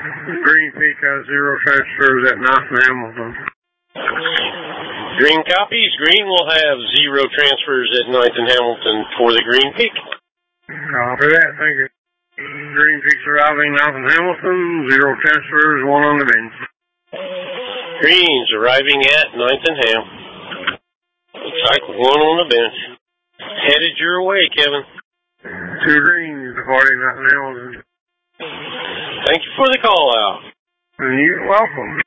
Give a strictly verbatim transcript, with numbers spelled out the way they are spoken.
Green Peak has zero transfers at ninth and Hamilton. Green copies. Green will have zero transfers at ninth and Hamilton for the Green Peak. Copy that, thank you. Green Peak's arriving ninth and Hamilton, zero transfers, one on the bench. Green's arriving at ninth and Ham. Looks like one on the bench. Headed your way, Kevin. Two Greens departing ninth and Hamilton. Thank you for the call out. You're welcome.